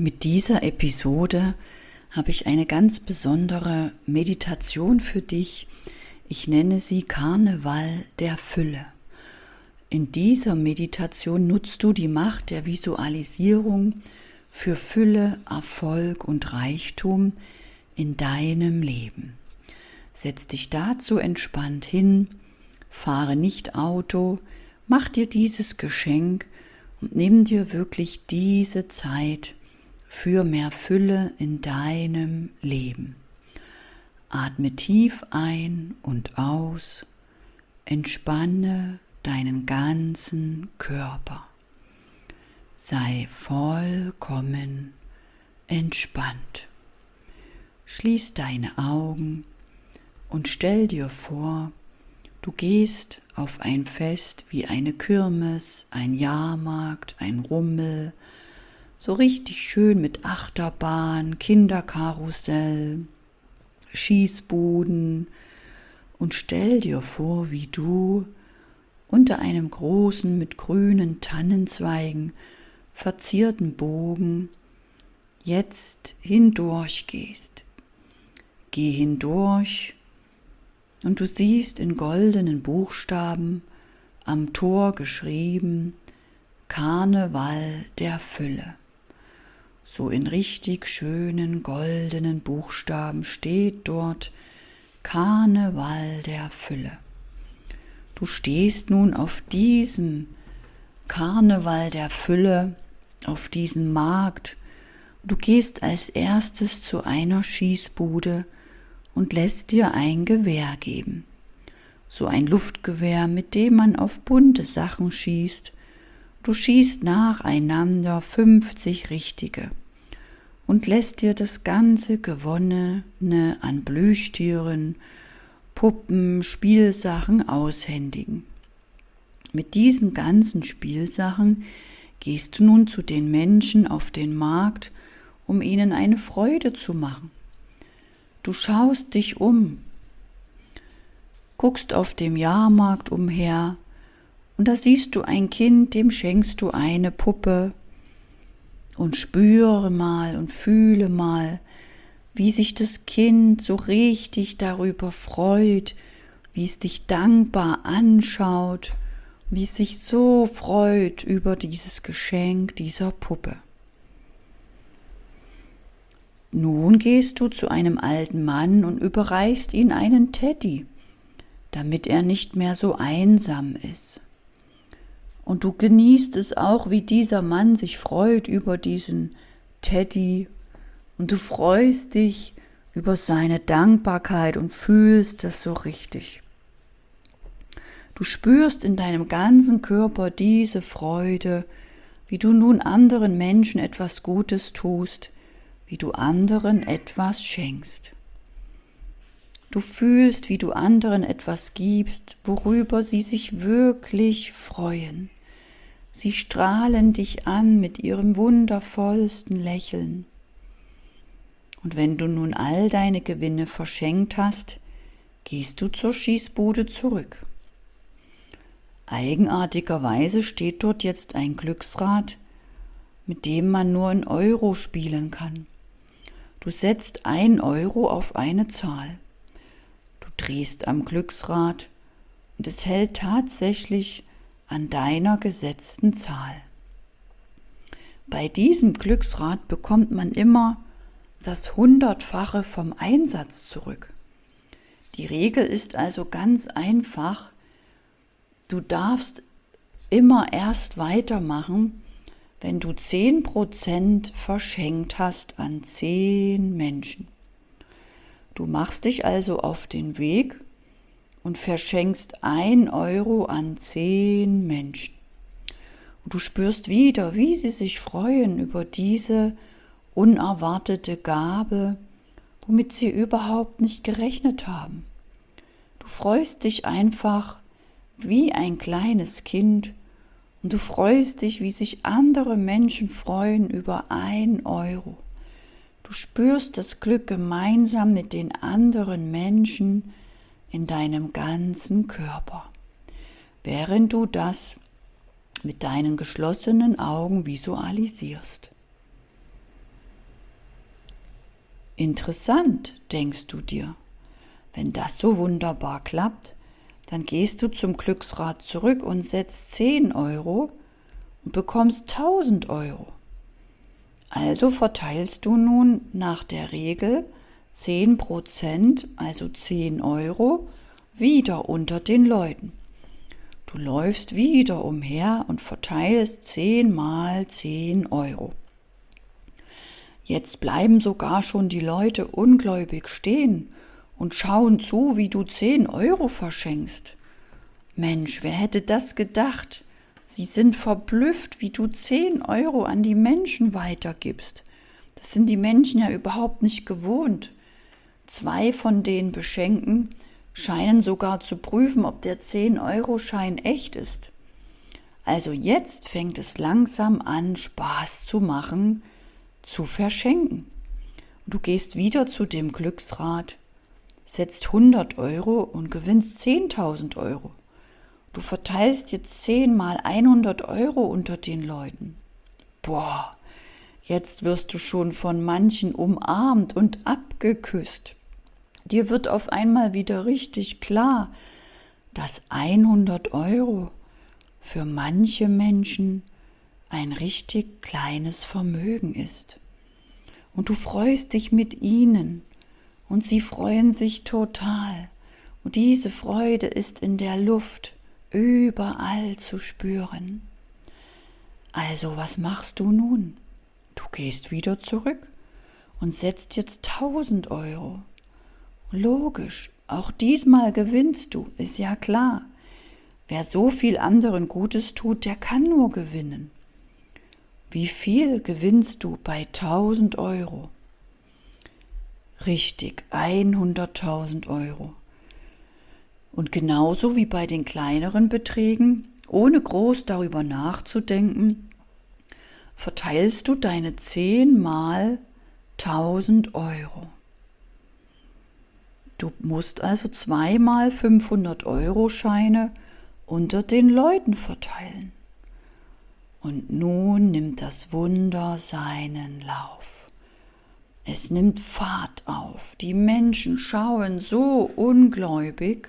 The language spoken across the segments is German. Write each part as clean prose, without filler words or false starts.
Mit dieser Episode habe ich eine ganz besondere Meditation für dich. Ich nenne sie Karneval der Fülle. In dieser Meditation nutzt du die Macht der Visualisierung für Fülle, Erfolg und Reichtum in deinem Leben. Setz dich dazu entspannt hin, fahre nicht Auto, mach dir dieses Geschenk und nimm dir wirklich diese Zeit für mehr Fülle in deinem Leben. Atme tief ein und aus, entspanne deinen ganzen Körper. Sei vollkommen entspannt. Schließ deine Augen und stell dir vor, du gehst auf ein Fest wie eine Kirmes, ein Jahrmarkt, ein Rummel, so richtig schön mit Achterbahn, Kinderkarussell, Schießbuden, und stell dir vor, wie du unter einem großen, mit grünen Tannenzweigen verzierten Bogen jetzt hindurch gehst. Geh hindurch und du siehst in goldenen Buchstaben am Tor geschrieben: Karneval der Fülle. So in richtig schönen goldenen Buchstaben steht dort Karneval der Fülle. Du stehst nun auf diesem Karneval der Fülle, auf diesem Markt. Du gehst als erstes zu einer Schießbude und lässt dir ein Gewehr geben. So ein Luftgewehr, mit dem man auf bunte Sachen schießt. Du schießt nacheinander 50 richtige und lässt dir das ganze Gewonnene an Plüschtieren, Puppen, Spielsachen aushändigen. Mit diesen ganzen Spielsachen gehst du nun zu den Menschen auf den Markt, um ihnen eine Freude zu machen. Du schaust dich um, guckst auf dem Jahrmarkt umher, und da siehst du ein Kind, dem schenkst du eine Puppe, und spüre mal und fühle mal, wie sich das Kind so richtig darüber freut, wie es dich dankbar anschaut, wie es sich so freut über dieses Geschenk dieser Puppe. Nun gehst du zu einem alten Mann und überreichst ihm einen Teddy, damit er nicht mehr so einsam ist. Und du genießt es auch, wie dieser Mann sich freut über diesen Teddy. Und du freust dich über seine Dankbarkeit und fühlst das so richtig. Du spürst in deinem ganzen Körper diese Freude, wie du nun anderen Menschen etwas Gutes tust, wie du anderen etwas schenkst. Du fühlst, wie du anderen etwas gibst, worüber sie sich wirklich freuen. Sie strahlen dich an mit ihrem wundervollsten Lächeln. Und wenn du nun all deine Gewinne verschenkt hast, gehst du zur Schießbude zurück. Eigenartigerweise steht dort jetzt ein Glücksrad, mit dem man nur in Euro spielen kann. Du setzt 1 Euro auf eine Zahl. Du drehst am Glücksrad und es hält tatsächlich an deiner gesetzten Zahl. Bei diesem Glücksrad bekommt man immer das 100-fache vom Einsatz zurück. Die Regel ist also ganz einfach. Du darfst immer erst weitermachen, wenn du 10% verschenkt hast an 10 Menschen. Du machst dich also auf den Weg und verschenkst 1 Euro an 10 Menschen. Und du spürst wieder, wie sie sich freuen über diese unerwartete Gabe, womit sie überhaupt nicht gerechnet haben. Du freust dich einfach wie ein kleines Kind und du freust dich, wie sich andere Menschen freuen über 1 Euro. Du spürst das Glück gemeinsam mit den anderen Menschen in deinem ganzen Körper, während du das mit deinen geschlossenen Augen visualisierst. Interessant, denkst du dir. Wenn das so wunderbar klappt, dann gehst du zum Glücksrad zurück und setzt 10 Euro und bekommst 1000 Euro. Also verteilst du nun nach der Regel 10%, also 10 Euro, wieder unter den Leuten. Du läufst wieder umher und verteilst 10 mal 10 Euro. Jetzt bleiben sogar schon die Leute ungläubig stehen und schauen zu, wie du 10 Euro verschenkst. Mensch, wer hätte das gedacht? Sie sind verblüfft, wie du 10 Euro an die Menschen weitergibst. Das sind die Menschen ja überhaupt nicht gewohnt. 2 von den Beschenkten scheinen sogar zu prüfen, ob der 10-Euro-Schein echt ist. Also jetzt fängt es langsam an, Spaß zu machen, zu verschenken. Du gehst wieder zu dem Glücksrad, setzt 100 Euro und gewinnst 10.000 Euro. Du verteilst jetzt 10 mal 100 Euro unter den Leuten. Boah, jetzt wirst du schon von manchen umarmt und abgeküsst. Dir wird auf einmal wieder richtig klar, dass 100 Euro für manche Menschen ein richtig kleines Vermögen ist. Und du freust dich mit ihnen und sie freuen sich total. Und diese Freude ist in der Luft überall zu spüren. Also was machst du nun? Du gehst wieder zurück und setzt jetzt 1000 Euro. Logisch, auch diesmal gewinnst du, ist ja klar. Wer so viel anderen Gutes tut, der kann nur gewinnen. Wie viel gewinnst du bei 1000 Euro? Richtig, 100.000 Euro. Und genauso wie bei den kleineren Beträgen, ohne groß darüber nachzudenken, verteilst du deine 10 mal 1000 Euro. Du musst also 2 mal 500-Euro-Scheine unter den Leuten verteilen. Und nun nimmt das Wunder seinen Lauf. Es nimmt Fahrt auf. Die Menschen schauen so ungläubig,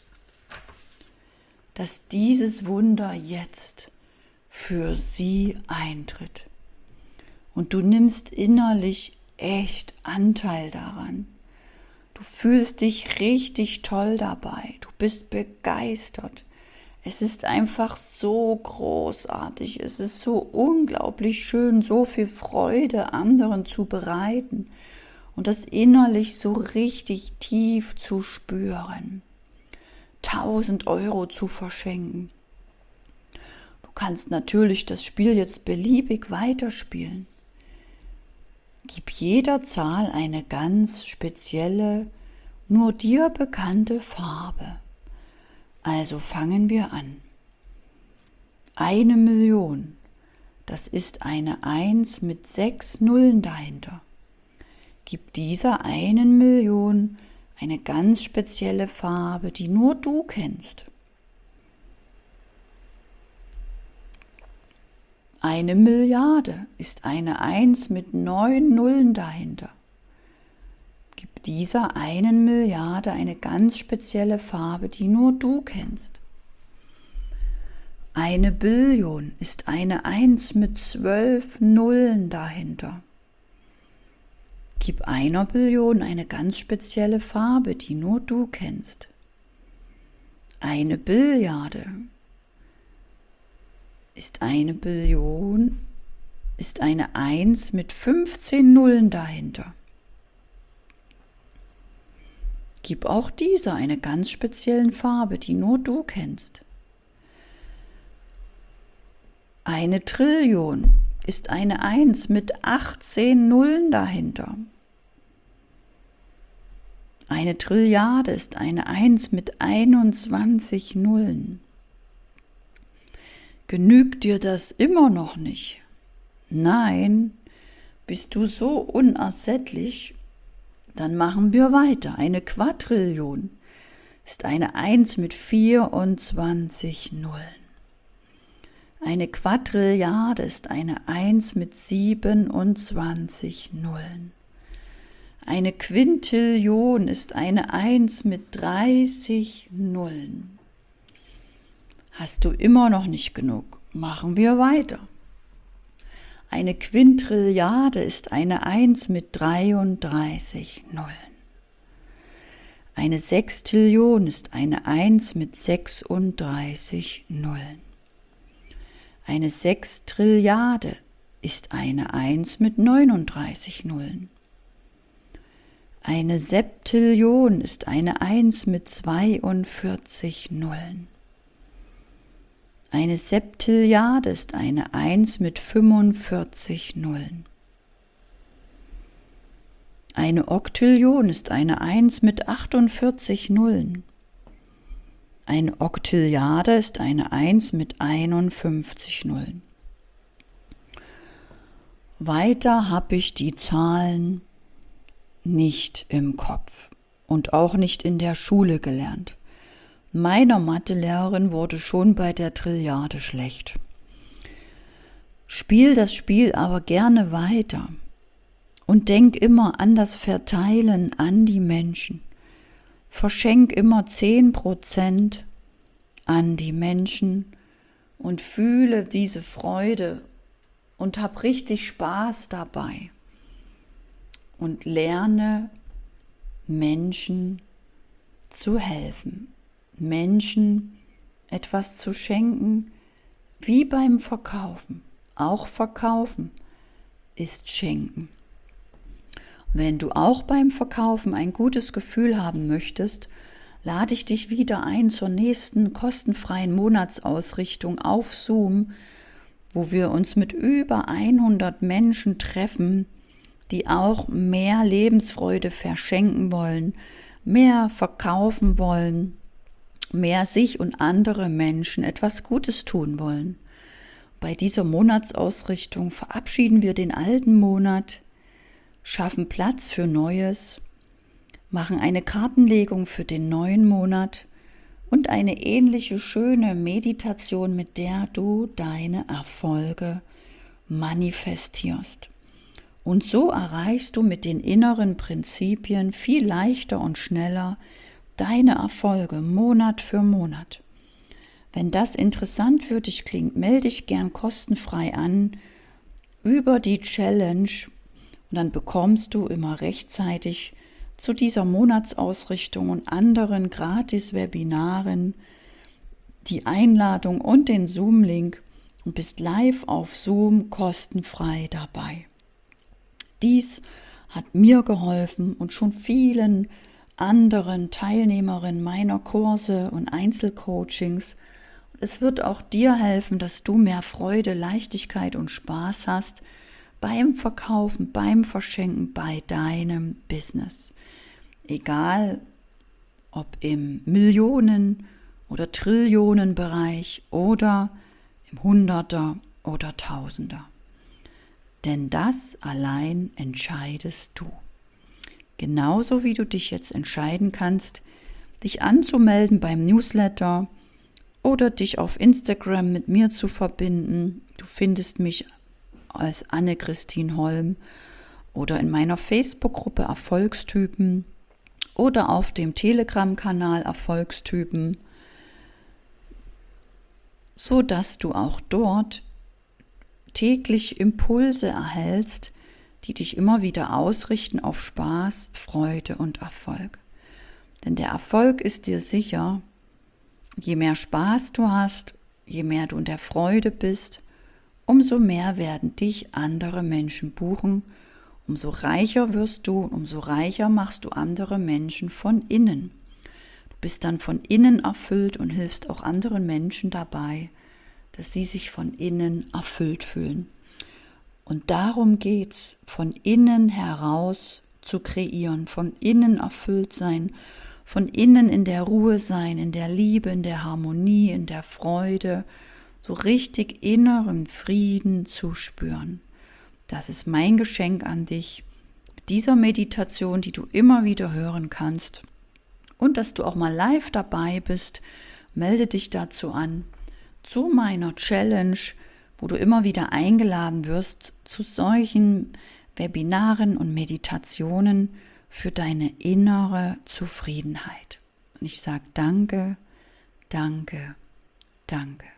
dass dieses Wunder jetzt für sie eintritt. Und du nimmst innerlich echt Anteil daran. Du fühlst dich richtig toll dabei. Du bist begeistert. Es ist einfach so großartig. Es ist so unglaublich schön, so viel Freude anderen zu bereiten und das innerlich so richtig tief zu spüren. 1000 Euro zu verschenken. Du kannst natürlich das Spiel jetzt beliebig weiterspielen. Gib jeder Zahl eine ganz spezielle, nur dir bekannte Farbe. Also fangen wir an. 1 Million, das ist eine 1 mit 6 Nullen dahinter. Gib dieser 1 Million eine ganz spezielle Farbe, die nur du kennst. 1 Milliarde ist eine 1 mit 9 Nullen dahinter. Gib dieser 1 Milliarde eine ganz spezielle Farbe, die nur du kennst. 1 Billion ist eine 1 mit 12 Nullen dahinter. Gib einer Billion eine ganz spezielle Farbe, die nur du kennst. 1 Billiarde ist eine Billion, ist eine 1 mit 15 Nullen dahinter. Gib auch dieser eine ganz spezielle Farbe, die nur du kennst. 1 Trillion ist eine 1 mit 18 Nullen dahinter. 1 Trilliarde ist eine 1 mit 21 Nullen. Genügt dir das immer noch nicht? Nein, bist du so unersättlich? Dann machen wir weiter. 1 Quadrillion ist eine 1 mit 24 Nullen. 1 Quadrilliarde ist eine 1 mit 27 Nullen. Eine Quintillion ist eine 1 mit 30 Nullen. Hast du immer noch nicht genug? Machen wir weiter. Eine Quintrilliarde ist eine 1 mit 33 Nullen. Eine Sextillion ist eine 1 mit 36 Nullen. Eine Sextrilliarde ist eine 1 mit 39 Nullen. Eine Septillion ist eine 1 mit 42 Nullen. Eine Septilliarde ist eine 1 mit 45 Nullen. Eine Oktillion ist eine 1 mit 48 Nullen. Eine Oktilliarde ist eine 1 mit 51 Nullen. Weiter habe ich die Zahlen nicht im Kopf und auch nicht in der Schule gelernt. Meiner Mathelehrerin wurde schon bei der Trilliarde schlecht. Spiel das Spiel aber gerne weiter und denk immer an das Verteilen an die Menschen. Verschenk immer 10% an die Menschen und fühle diese Freude und hab richtig Spaß dabei und lerne Menschen zu helfen. Menschen etwas zu schenken, wie beim Verkaufen. Auch Verkaufen ist Schenken. Wenn du auch beim Verkaufen ein gutes Gefühl haben möchtest, lade ich dich wieder ein zur nächsten kostenfreien Monatsausrichtung auf Zoom, wo wir uns mit über 100 Menschen treffen, die auch mehr Lebensfreude verschenken wollen, mehr verkaufen wollen, mehr sich und andere Menschen etwas Gutes tun wollen. Bei dieser Monatsausrichtung verabschieden wir den alten Monat, schaffen Platz für Neues, machen eine Kartenlegung für den neuen Monat und eine ähnliche schöne Meditation, mit der du deine Erfolge manifestierst. Und so erreichst du mit den inneren Prinzipien viel leichter und schneller deine Erfolge Monat für Monat. Wenn das interessant für dich klingt, melde dich gern kostenfrei an über die Challenge und dann bekommst du immer rechtzeitig zu dieser Monatsausrichtung und anderen Gratis-Webinaren die Einladung und den Zoom-Link und bist live auf Zoom kostenfrei dabei. Dies hat mir geholfen und schon vielen anderen Teilnehmerinnen meiner Kurse und Einzelcoachings. Es wird auch dir helfen, dass du mehr Freude, Leichtigkeit und Spaß hast beim Verkaufen, beim Verschenken, bei deinem Business. Egal, ob im Millionen- oder Trillionenbereich oder im Hunderter- oder Tausender. Denn das allein entscheidest du. Genauso wie du dich jetzt entscheiden kannst, dich anzumelden beim Newsletter oder dich auf Instagram mit mir zu verbinden. Du findest mich als Anne-Christine Holm oder in meiner Facebook-Gruppe Erfolgstypen oder auf dem Telegram-Kanal Erfolgstypen, so dass du auch dort täglich Impulse erhältst, die dich immer wieder ausrichten auf Spaß, Freude und Erfolg. Denn der Erfolg ist dir sicher, je mehr Spaß du hast, je mehr du in der Freude bist, umso mehr werden dich andere Menschen buchen, umso reicher wirst du, umso reicher machst du andere Menschen von innen. Du bist dann von innen erfüllt und hilfst auch anderen Menschen dabei, dass sie sich von innen erfüllt fühlen. Und darum geht's, von innen heraus zu kreieren, von innen erfüllt sein, von innen in der Ruhe sein, in der Liebe, in der Harmonie, in der Freude, so richtig inneren Frieden zu spüren. Das ist mein Geschenk an dich, mit dieser Meditation, die du immer wieder hören kannst. Und dass du auch mal live dabei bist, melde dich dazu an, zu meiner Challenge, wo du immer wieder eingeladen wirst zu solchen Webinaren und Meditationen, für deine innere Zufriedenheit. Und ich sage danke, danke, danke.